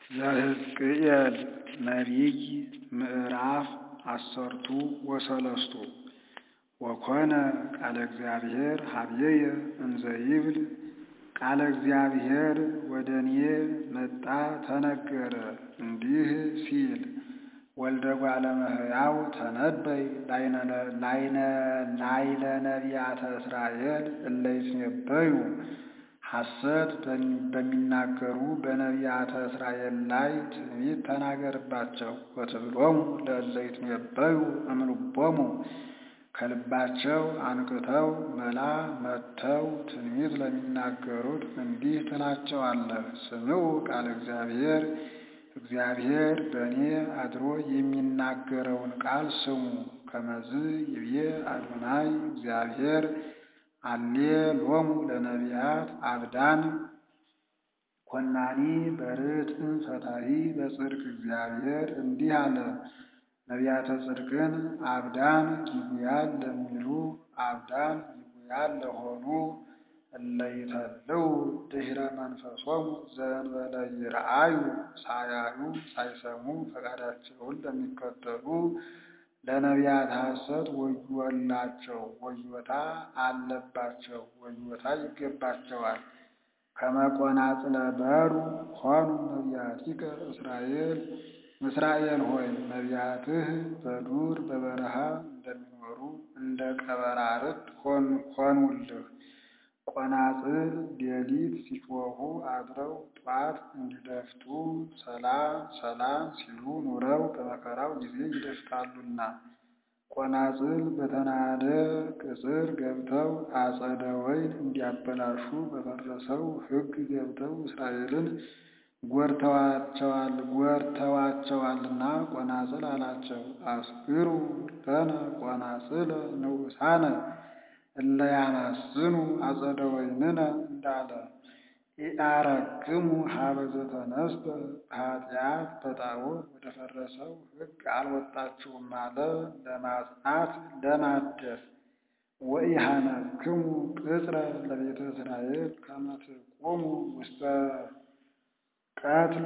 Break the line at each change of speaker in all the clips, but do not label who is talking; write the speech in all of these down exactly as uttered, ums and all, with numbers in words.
ዘሕዝቅኤል ነቢይ ምዕራፍ አሰርቱ ወሰለስቱ ወኮነ ቃለ እግዚአብሔር ኀበየ እንዘ ይብል ቃለ እግዚአብሔር ወደ እኔ መጣ ተነገረ እንዲህ ሲል ወልደ እጓለ እመሕያው ተነበይ ላዕለ ነቢያተ እስራኤል እለ ይትነበዩ ሐሰት በሚናገሩ በነቢያተ እስራኤል ላይ ትንቢት ተናገርባቸው። ወትብሎሙ ለእለ ይትነበዩ እምልቦሙ ከልባቸው አንቅተው መላ መጥተው ትንቢት ለሚናገሩት እንዲህ ትላቸዋለህ። ስምዑ ቃለ እግዚአብሔር እግዚአብሔር በእኔ አድሮ የሚናገረውን ቃል ስሙ። ከመዝ ይብዬ አዶናይ እግዚአብሔር አሌ ሎሙ ለነቢያት አብዳን ኮናኒ በርትዕ ፈታሒ በጽድቅ እግዚአብሔር እንዲህ አለ። ነቢያተ ጽድቅን አብዳን ይጉያል ለሚሉ አብዳን ይጉያል ለሆኑ እለ ይተልዉ ድኅረ መንፈሶሙ ዘእንበለ ይርአዩ ሳያዩ ሳይሰሙ ፈቃዳቸውን ለሚከተሉ ለነቢያት ሐሰት ወዮላቸው፣ ወዮታ አለባቸው፣ ወዮታ ይገባቸዋል። ከመ ቆናጽለ በሩ ሆኑ ነቢያቲከ እስራኤል እስራኤል ሆይ ነቢያትህ በዱር በበረሃ እንደሚኖሩ እንደ ቀበራርት ሆኑልህ። ቆናጽል ሌሊት ሲጮኹ አድረው ጧት እንዲደፍጡ ሰላም ሰላም ሲሉ ኑረው በመከራው ጊዜ ይደፍጣሉና። ቆናጽል በተናደ ቅጽር ገብተው አጸደ ወይን እንዲያበላሹ በፈረሰው ሕግ ገብተው እስራኤልን ጐርተዋቸዋል ጐርተዋቸዋልና ቆናጽል አላቸው። አስግሩ ለነ ቆናጽለ ንዑሳነ እለ ያማስኑ አጸደ ወይንነ እንዳለ። ኢአረክሙ ኀበ ዘተነስተ በኃጢአት በጣዖት ወደ ፈረሰው ሕግ አልወጣችሁም አለ ለማጽናት ለማደስ። ወኢሃነክሙ ቅጽረ ለቤተ እስራኤል ከመ ትቁሙ ውስተ ቀትል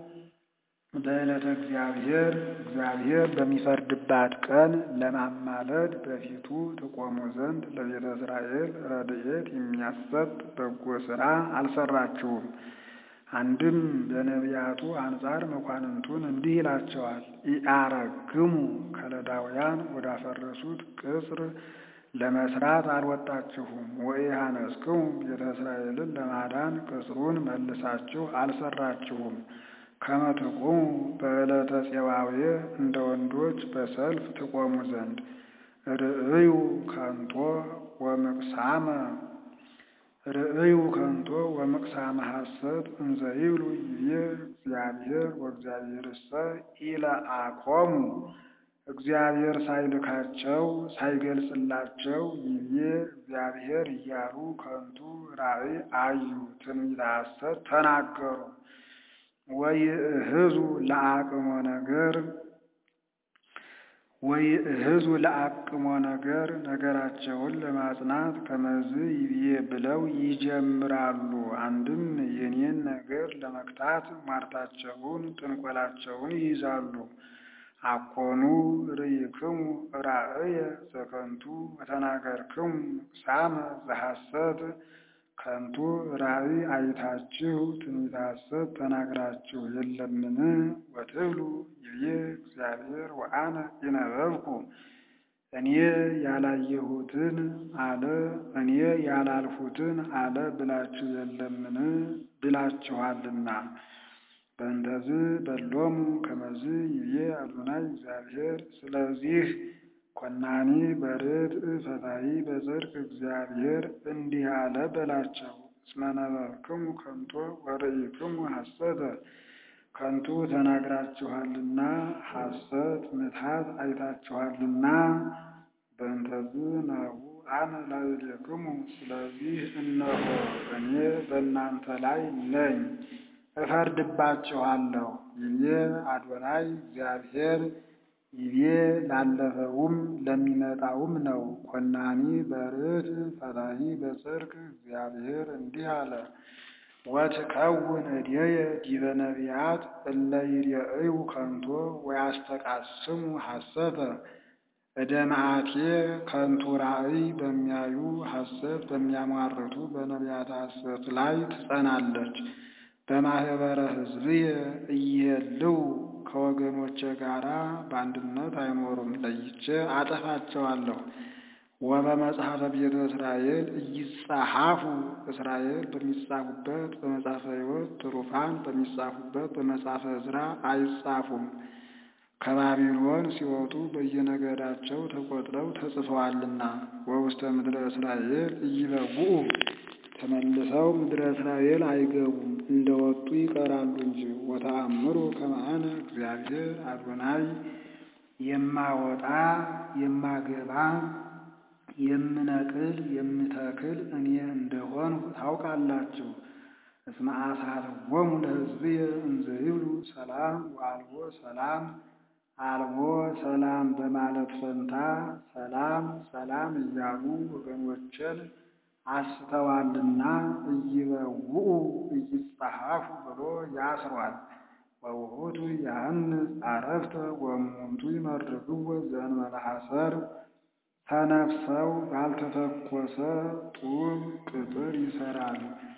በዕለተ እግዚአብሔር እግዚአብሔር በሚፈርድባት ቀን ለማማለድ በፊቱ ትቆሙ ዘንድ ለቤተ እስራኤል ረድኤት የሚያሰጥ በጎ ሥራ አልሰራችሁም። አንድም በነቢያቱ አንጻር መኳንንቱን እንዲህ ይላቸዋል። ኢአረክሙ ከለዳውያን ወዳፈረሱት ቅጽር ለመስራት አልወጣችሁም። ወኢሃነጽክሙ ቤተ እስራኤልን ለማዳን ቅጽሩን መልሳችሁ አልሰራችሁም። ከመ ትቁሙ በዕለተ ፄዋዌ እንደ ወንዶች በሰልፍ ትቆሙ ዘንድ። ርእዩ ከንቶ ወምቅሳመ ርእዩ ከንቶ ወምቅሳመ ሐሰት እንዘ ይብሉ ይቤ እግዚአብሔር ወእግዚአብሔርሰ ኢለአኮሙ እግዚአብሔር ሳይልካቸው ሳይገልጽላቸው ይቤ እግዚአብሔር እያሉ ከንቱ ራእይ አዩ፣ ትንቢተ ሐሰት ተናገሩ። ወይእህዙ ለአቅሞ ነገር ወይእህዙ ለአቅሞ ነገር ነገራቸውን ለማጽናት ከመዝ ይብዬ ብለው ይጀምራሉ። አንድም የኔን ነገር ለመክታት ሟርታቸውን ጥንቆላቸውን ይይዛሉ። አኮኑ ርኢክሙ ራእየ ዘከንቱ ወተናገርክሙ ምቅሳመ ዘሐሰት ከንቱ ራእይ አይታችሁ ትንቢተ ሐሰት ተናግራችሁ የለምን? ወትብሉ ይብዬ እግዚአብሔር ወአነ ኢነበብኩ እኔ ያላየሁትን አለ እኔ ያላልሁትን አለ ብላችሁ የለምን? ብላችኋልና። በእንተዝ በሎሙ ከመዝ ይብዬ አዶናይ እግዚአብሔር ስለዚህ ኮናኒ በርትዕ ፈታሒ በጽድቅ እግዚአብሔር እንዲህ አለ በላቸው። እስመ ነበብክሙ ከንቶ ወርኢክሙ ሐሰተ ከንቱ ተናግራችኋልና ሐሰት ምትሃት አይታችኋልና። በእንተዝ ናሁ አነ ላዕሌክሙ ስለዚህ እነሆ እኔ በእናንተ ላይ ነኝ እፈርድባችኋለሁ። ይቤ አዶናይ እግዚአብሔር ይቤ ላለፈውም ለሚመጣውም ነው። ኮናኒ በርትዕ ፈታሒ በጽድቅ እግዚአብሔር እንዲህ አለ። ወትከውን እዴየ ዲበ ነቢያት እለ ይሬእዩ ከንቶ ወያስተቃስሙ ሐሰተ እደ መዓቴ ከንቱ ራእይ በሚያዩ ሐሰት በሚያሟርቱ በነቢያት ሐሰት ላይ ትጸናለች። በማኅበረ ሕዝብየ እይሄልው ከወገኖቼ ጋራ በአንድነት አይኖሩም፣ ለይቼ አጠፋቸዋለሁ። ወበመጽሐፈ ቤተ እስራኤል ኢይጻሐፉ እስራኤል በሚጻፉበት በመጽሐፈ ሕይወት ትሩፋን በሚጻፉበት በመጽሐፈ ዕዝራ አይጻፉም። ከባቢሎን ሲወጡ በየነገዳቸው ተቆጥረው ተጽፈዋልና። ወውስተ ምድረ እስራኤል ኢይበውኡ ተመልሰው ምድረ እስራኤል አይገቡም፣ እንደወጡ ይቀራሉ እንጂ። ወተአምሩ ከመ አነ እግዚአብሔር አዶናይ የማወጣ የማገባ የምነቅል የምተክል እኔ እንደሆንሁ ታውቃላችሁ። እስመ አስሐትዎሙ ለሕዝብየ እንዘ ይብሉ ሰላም ወአልቦ ሰላም አልቦ ሰላም በማለት ፈንታ ሰላም ሰላም እያሉ ወገኖችን አስተዋልና ኢይበውኡ ኢይጻሐፉ ብሎ ያስሯል። ወውእቱ ያንጽ አረፍተ ወእሙንቱ ይመርግዎ ዘእንበለ ሐሰር ተነፍሰው ባልተተኮሰ ጡብ ቅጥር ይሰራል።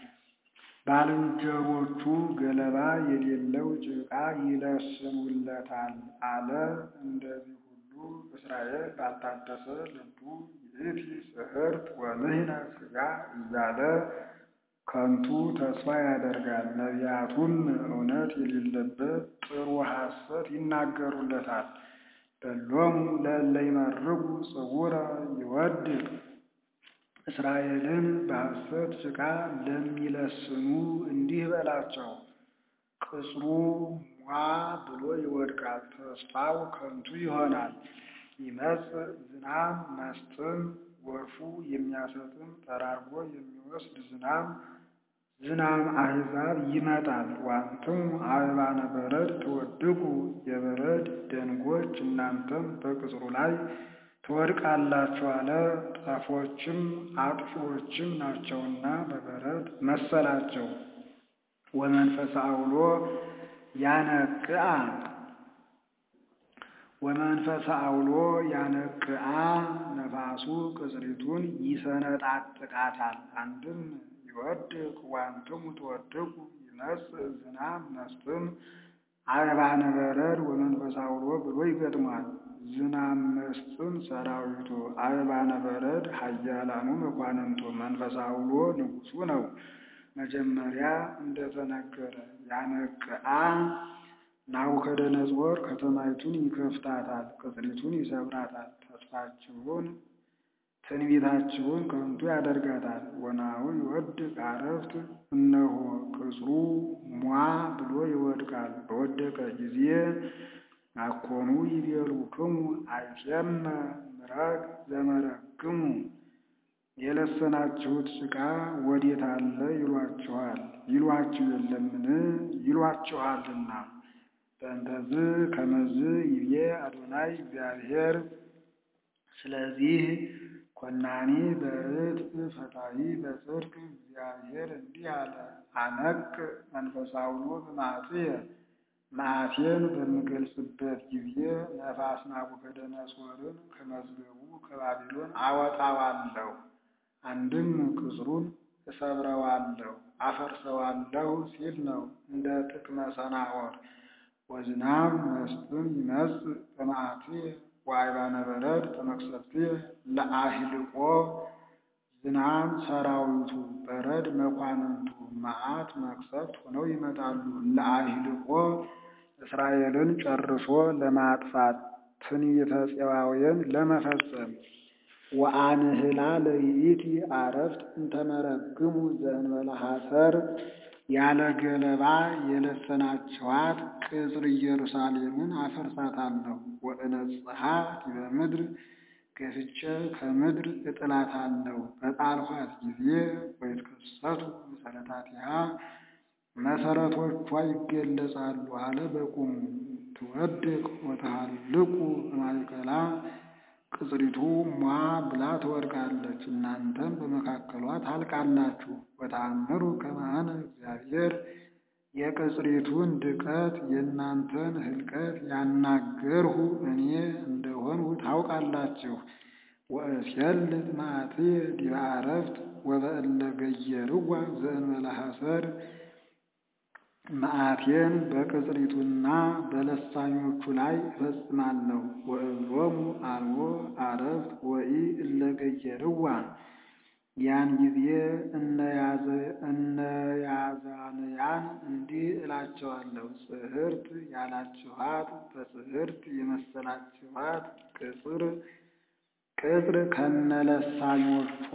ባልንጀሮቹ ገለባ የሌለው ጭቃ ይለስኑለታል አለ። እንደዚህ ሁሉ እስራኤል ባልታደሰ ልቡ ይእቲ ጽሕርት ወንሕነ ሥጋ እያለ ከንቱ ተስፋ ያደርጋል። ነቢያቱም እውነት የሌለበት ጥሩ ሐሰት ይናገሩለታል። በሎሙ ለእለ ይመርጉ ጽውረ ይወድቅ እስራኤልን በሐሰት ጭቃ ለሚለስኑ እንዲህ በላቸው፣ ቅጽሩ ሟ ብሎ ይወድቃል፣ ተስፋው ከንቱ ይሆናል። ይመጽእ ዝናም መስጥም ጎርፉ የሚያሰጥም ጠራርጎ የሚወስድ ዝናም ዝናም አሕዛብ ይመጣል። ዋንትሙ አእባነ በረድ ትወድቁ የበረድ ደንጎች እናንተም በቅጽሩ ላይ ትወድቃላችሁ አለ። ጠፎችም አጥፊዎችም ናቸውና በበረድ መሰላቸው። ወመንፈሰ አውሎ ያነቅአ ወመንፈሰ አውሎ ያነቅአ ነፋሱ ቅጽሪቱን ይሰነጣጥቃታል። አንድም ይወድቅ ዋንትሙ ትወድቁ ይመጽእ ዝናም መስጥም አእባነ በረድ ወመንፈሰ አውሎ ብሎ ይገጥማል። ዝናም መስጥም ሰራዊቱ፣ አእባነ በረድ ኃያላኑ መኳንንቱ፣ መንፈሰ አውሎ ንጉሡ ነው። መጀመሪያ እንደተነገረ ያነቅአ ናቡከደነፆር ከተማይቱን ይከፍታታል፣ ቅጽሪቱን ይሰብራታል፣ ተስፋችሁን ትንቢታችሁን ከንቱ ያደርጋታል። ወናሁ ይወድቅ አረፍት እነሆ ቅጽሩ ሟ ብሎ ይወድቃል። በወደቀ ጊዜ አኮኑ ይቤሉክሙ አይቴመ ምረግ ዘመረግሙ የለሰናችሁት ጭቃ ወዴት አለ ይሏችኋል። ይሏችሁ የለምን? ይሏችኋልና። በእንተዝ ከመዝ ይቤ አዶናይ እግዚአብሔር ስለዚህ ኮናኒ በርትዕ ፈታሒ በጽድቅ እግዚአብሔር እንዲህ አለ፣ አነቅ መንፈሰ አውሎ በመዓትየ መዓቴን በምገልጽበት ጊዜ ነፋስ ናቡከደነፆርን ከመዝገቡ ከባቢሎን አወጣዋለሁ። አንድም ቅጽሩን እሰብረዋለሁ አፈርሰዋለሁ ሲል ነው እንደ ጥቅመ ሰናዖር። ወዝናም መስጥም ይመጽእ በመዓትየ ወአእባነ በረድ በመቅሰፍትየ ለአህልቆ ዝናም ሰራዊቱ በረድ መኳንንቱ መዓት መቅሰፍት ሆነው ይመጣሉ። ለአህልቆ እስራኤልን ጨርሶ ለማጥፋት ትንቢተ ፄዋውያን ለመፈጸም። ወአንህላ ለይእቲ አረፍት እንተመረግሙ ዘእንበለ ሐሰር ያለ ገለባ የለሰናችኋት ቅጽር ኢየሩሳሌምን አፈርሳታለሁ። ወእነጽሐ ዲበ ምድር ገፍቼ ከምድር እጥላታለሁ። በጣልኋት ጊዜ ወይትከሰቱ መሠረታቲሃ መሠረቶቿ ይገለጻሉ አለ በቁሙ። ትወድቅ ወተሃልቁ በማእከላ ቅጽሪቱ ሟ ብላ ትወድቃለች፣ እናንተም በመካከሏ ታልቃላችሁ። ወተአምሩ ከመ አነ እግዚአብሔር የቅጽሪቱን ድቀት የእናንተን ህልቀት ያናገርሁ እኔ እንደሆንሁ ታውቃላችሁ። ወእሴልጥ መዓትየ ዲበ ዕረፍት ወበእለ ገየርዋ ዘእንበለ ሐሰር መዓቴን በቅጽሪቱና በለሳኞቹ ላይ እፈጽማለሁ። ወእብሎሙ አልቦ ዕረፍት ወኢእለ ገየርዋ ያን ጊዜ እነያዛንያን እንዲህ እላቸዋለሁ፣ ጽሕርት ያላችኋት በጽሕርት የመሰላችኋት ቅጽር ቅጽር ከነለሳኞቿ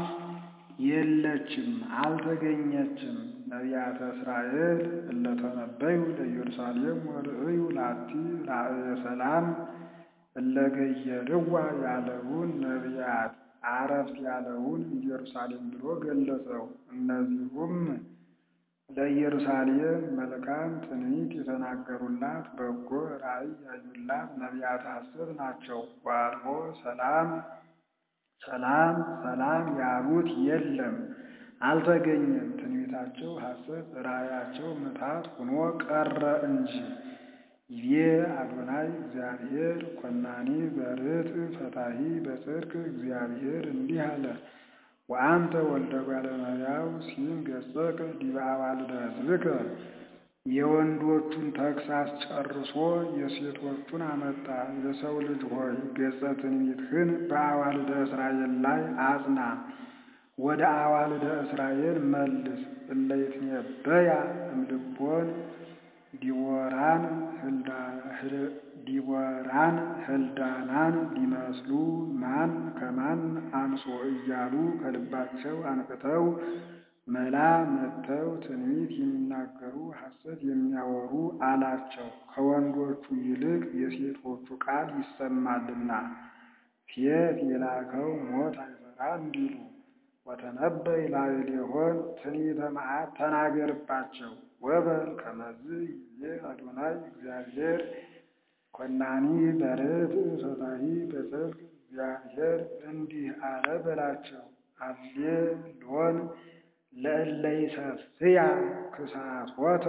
የለችም፣ አልተገኘችም። ነቢያተ እስራኤል እለ ተነበዩ ለኢየሩሳሌም ወርእዩ ላቲ ራእየ ሰላም እለ ገየርዋ ያለውን ነቢያት ዕረፍት ያለውን ኢየሩሳሌም ብሎ ገለጸው። እነዚሁም ለኢየሩሳሌም መልካም ትንቢት የተናገሩላት በጎ ራእይ ያዩላት ነቢያት ሐሰት ናቸው። ወአልቦ ሰላም ሰላም ሰላም ያሉት የለም፣ አልተገኘም። ትንቢታቸው ሐሰት ራእያቸው ምታት ሆኖ ቀረ እንጂ። ይቤ አዶናይ እግዚአብሔር ኮናኒ በርትዕ ፈታሒ በጽድቅ እግዚአብሔር እንዲህ አለ፣ ወአንተ ወልደ እጓለ እመሕያው ሲም ገጸከ ዲበ አዋልደ ሕዝብከ። የወንዶቹን ተግሣጽ ጨርሶ የሴቶቹን አመጣ። የሰው ልጅ ሆይ ገጸ ትንቢትህን በአዋልደ እስራኤል ላይ አጽና፣ ወደ አዋልደ እስራኤል መልስ። እለ ይትነበያ እምልቦን ዲቦራን ዲቦራን ህልዳናን ሊመስሉ ማን ከማን አንሶ እያሉ ከልባቸው አንቅተው መላ መጥተው ትንቢት የሚናገሩ ሐሰት የሚያወሩ አላቸው። ከወንዶቹ ይልቅ የሴቶቹ ቃል ይሰማልና ሴት የላከው ሞት አይፈራ እንዲሉ። ወተነበይ ላዕሌሆን ትንቢተ መዓት ተናገርባቸው። ወበል ከመዝ ይቤ አዶናይ እግዚአብሔር ኮናኒ በርትዕ ፈታሒ በጽድቅ እግዚአብሔር እንዲህ አለ በላቸው። አሌ ሎን ለእለ ይሰፍያ ክሳቶተ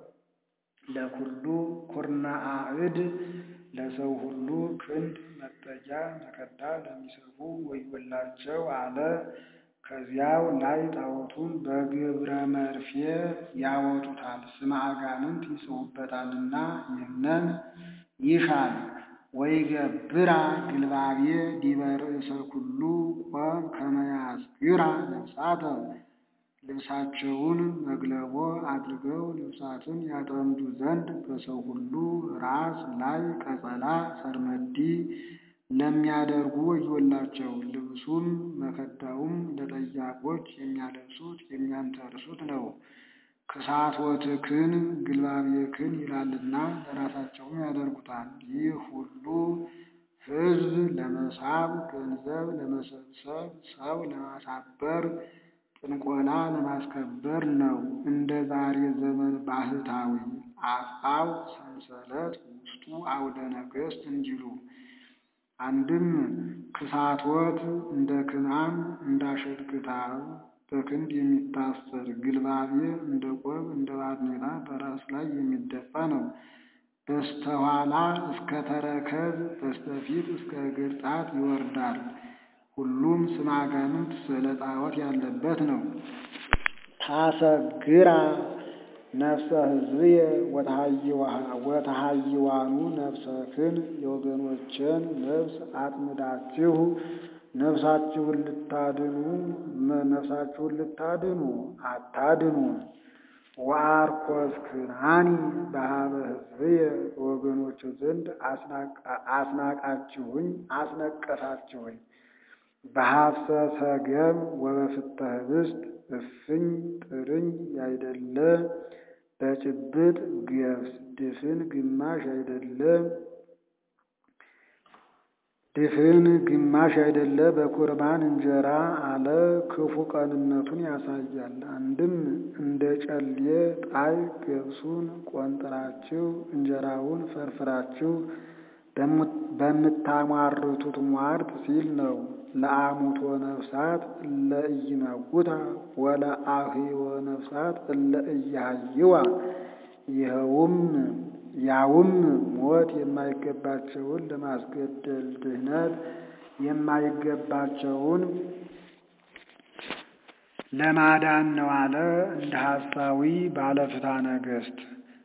ለኩሉ ኩርናአ እድ ለሰው ሁሉ ክንድ መጠጊያ መከዳ ለሚሰፉ ወዮላቸው አለ። ከዚያው ላይ ጣዖቱን በግብረ መርፌ ያወጡታል፣ ስመ አጋንንት ይጽፉበታልና ይህንን ይሻል። ወይገብራ ግልባቤ ዲበ ርእሰ ኩሉ ቆም ከመ ያስግራ ልብሳተ ልብሳቸውን መግለቦ አድርገው ልብሳትን ያጠምዱ ዘንድ በሰው ሁሉ ራስ ላይ ቀጸላ ሰርመዲ ለሚያደርጉ ወዮላቸው። ልብሱም መከዳውም ለጠያቆች የሚያለብሱት የሚያንተርሱት ነው። ክሳትወትክን ግልባቤክን ይላልና ለራሳቸውም ያደርጉታል። ይህ ሁሉ ሕዝብ ለመሳብ ገንዘብ ለመሰብሰብ ሰው ለማሳበር ጥንቆላ ለማስከበር ነው። እንደ ዛሬ ዘመን ባህታዊ አፍአው ሰንሰለት ውስጡ አውደ ነገሥት እንዲሉ። አንድም ክሳትወት እንደ ክናን እንዳሸግታው በክንድ የሚታሰር ግልባቤ እንደ ቆብ እንደ ባርኔጣ በራስ ላይ የሚደፋ ነው። በስተኋላ እስከ ተረከዝ በስተፊት እስከ እግር ጣት ይወርዳል። ሁሉም ስመ አጋንንት ስዕለ ጣዖት ያለበት ነው። ታሰግራ ነፍሰ ሕዝብየ ወተሃይዋኑ ነፍሰክን የወገኖችን ነፍስ አጥምዳችሁ ነፍሳችሁን ልታድኑ ነፍሳችሁን ልታድኑ አታድኑ። ወአርኮስክናኒ በኀበ ሕዝብየ በወገኖች ዘንድ አስናቃችሁኝ አስነቀፋችሁኝ። በሀብሰ ሰገም ወበፍተ ህብስት እፍኝ ጥርኝ ያይደለ በጭብጥ ገብስ ድፍን ግማሽ አይደለ ድፍን ግማሽ አይደለ በቁርባን እንጀራ አለ። ክፉ ቀንነቱን ያሳያል። አንድም እንደ ጨሌ ጣይ ገብሱን ቆንጥራችሁ እንጀራውን ፈርፍራችሁ በምታሟርቱት ሟርት ሲል ነው። ለአሙቶ ነፍሳት እለ ኢይመውታ ወለአህዮ ነፍሳት እለ ኢያህይዋ ይኸውም ያውም ሞት የማይገባቸውን ለማስገደል ድህነት የማይገባቸውን ለማዳን ነው አለ። እንደ ሐሳዊ ባለፍትሐ ነገሥት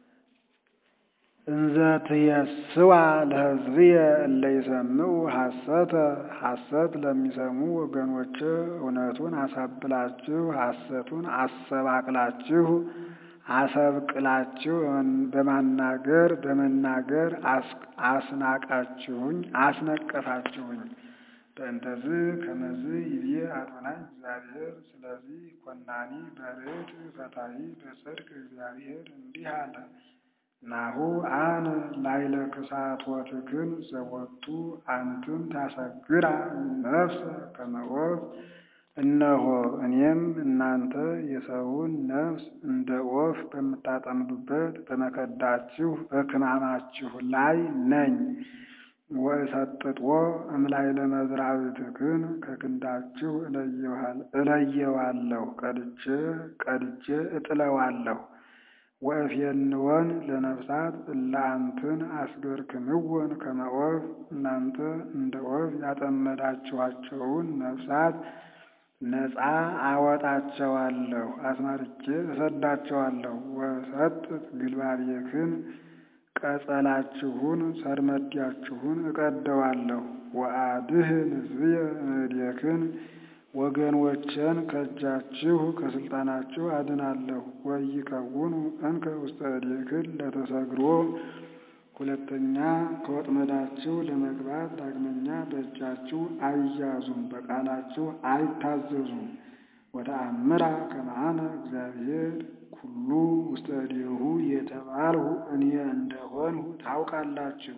እንዘ ትየስዋ ለሕዝብየ እለ ይሰምዑ ሐሰተ ሐሰት ለሚሰሙ ወገኖች እውነቱን አሳብላችሁ ሐሰቱን አሰባቅላችሁ አሰብቅላችሁ በማናገር በመናገር አስናቃችሁኝ አስነቀፋችሁኝ። በእንተዝ ከመዝ ይብዬ አዶናይ እግዚአብሔር። ስለዚህ ኮናኒ በርድ ፈታሒ በጽድቅ እግዚአብሔር እንዲህ አለ። ናሁ አነ ላይለ ክሳትወትክን ዘወቱ አንትም ታሰግራ ነፍሰ ከመ ወፍ። እነሆ እኔም እናንተ የሰውን ነፍስ እንደ ወፍ በምታጠምዱበት በመከዳችሁ በክማማችሁ ላይ ነኝ። ወእሰጥጥዎ እምላዕለ መዝራዕትክን ከክንዳችሁ እለየዋለሁ፣ ቀድጄ ቀድጄ እጥለዋለሁ። ወእፌንወን ለነፍሳት እለ አንትን አስገርክምወን ከመ ወፍ። እናንተ እንደ ወፍ ያጠመዳችኋቸውን ነፍሳት ነፃ አወጣቸዋለሁ፣ አስማርቼ እሰዳቸዋለሁ። ወሰጥት ግልባቤክን ቀጸላችሁን ሰርመዲያችሁን እቀደዋለሁ። ወአድኅን ሕዝብየ እምእዴክን ወገኖቼን ከእጃችሁ ከስልጣናችሁ አድናለሁ። ወይከውኑ እንከ ውስተ እዴክን ለተሰግሮ። ሁለተኛ ከወጥመዳችሁ ለመግባት ዳግመኛ በእጃችሁ አይያዙም፣ በቃላችሁ አይታዘዙም። ወተአምራ ከመ አነ እግዚአብሔር ኩሉ ውስተ እዴሁ የተባልሁ እኔ እንደሆንሁ ታውቃላችሁ።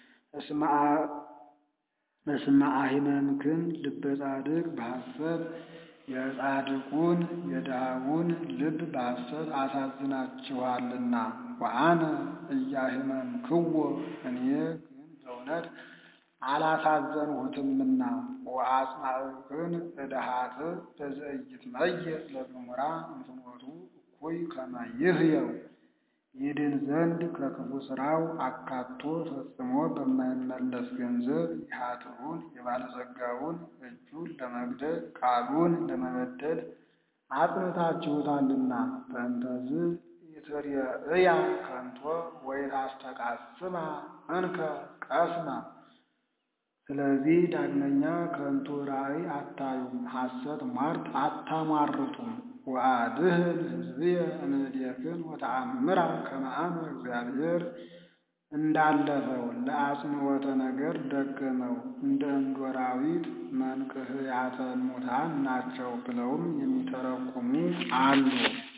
እስመ አሂመምክን ልበ ጻድቅ በሐሰት የጻድቁን የድሃውን ልብ በሐሰት አሳዝናችኋልና። ወአነ ኢያሂመምክዎ እኔ ግን በእውነት አላሳዘንሁትምና። ወአጽናዕክን እደ ኃጥእ በዘኢይትመየጥ ለግሙራ እንፍኖቱ እኩይ ከመ ይህየው። ይድን ዘንድ ከክፉ ሥራው አካቶ ፈጽሞ በማይመለስ ገንዘብ የኃጥኡን የባለጸጋውን እጁን ለመግደል ቃሉን ለመበደል አጽንታችሁታልና። በእንተዝ ኢትርእያ ከንቶ ወኢታስተቃስማ እንከ ቀስማ። ስለዚህ ዳግመኛ ከንቱ ራእይ አታዩም፣ ሐሰት ሟርት አታሟርቱም። ወአድኅን ሕዝብየ እምእዴክን ወተአምራ ከመ አነ እግዚአብሔር። እንዳለፈው ለአጽንዖተ ነገር ደገመው። እንደ እንዶራዊት መንቅሕያተ ሙታን ናቸው ብለውም የሚተረጉሙ አሉ።